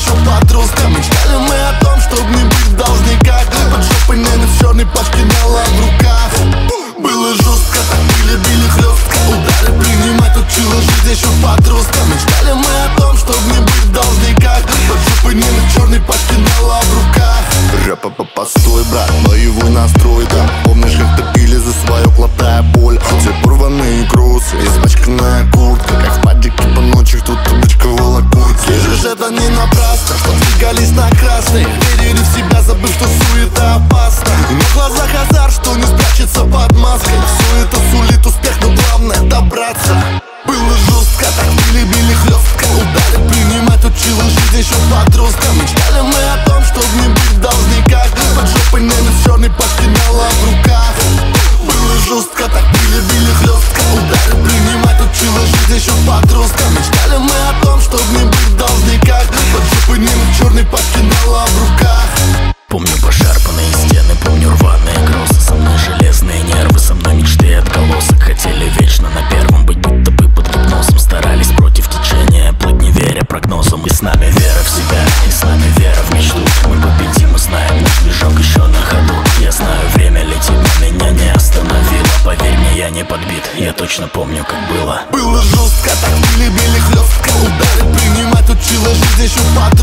еще подростком. Мечтали мы о том, чтоб не быть в должниках. Под жопой нянет в черной пачке мяла в руках. Было жестко, так били хлестко. Удары принимать учила жизнь еще подростком. Мечтали мы о том, чтоб не быть в должниках. Под жопой нянет в черной пачке мяла в руках. Рэпа, постой, брат, боевой настрой, да. Помнишь, как топили за свое, глотая боль. Все порванные кроссы, испачканная куртка. Как в падике по ночи кто-то бычковала куртки. Слышишь, это не напрасно, что двигались на красный. Верили в себя, забыв, что суета опасна. И на глазах азарт, что не спрячется под маской. Все это сулит успех, но главное добраться. Было жестко, так били хлестко. Удары принимать учила жизнь еще подростком. Мечтали мы о том, чтоб не быть в должниках. Под жопой нянет в черной пачке мяла в руках. Было жестко, так били хлестко. Удары принимать учила жизнь еще подростком. Мечтали мы о том, чтоб не быть в должниках. Под жопой нянет в черной пачке мяла в руках. Помню пошарпанные стены, помню рваные кроссы. Со мной железные нервы, со мной мечты отголосок. Хотели вечно на первом быть, будто бы под гипнозом. Старались против течения, плыть не веря прогнозам. И с нами вера в себя, и с нами вера в мечту. Мы победим, мы знаем, наш движок еще на ходу. Я знаю, время летит, но меня не остановило. Поверь мне, я не подбит, я точно помню, как было. Было жестко, так били хлестко. Удары принимать учила жизнь еще подростком.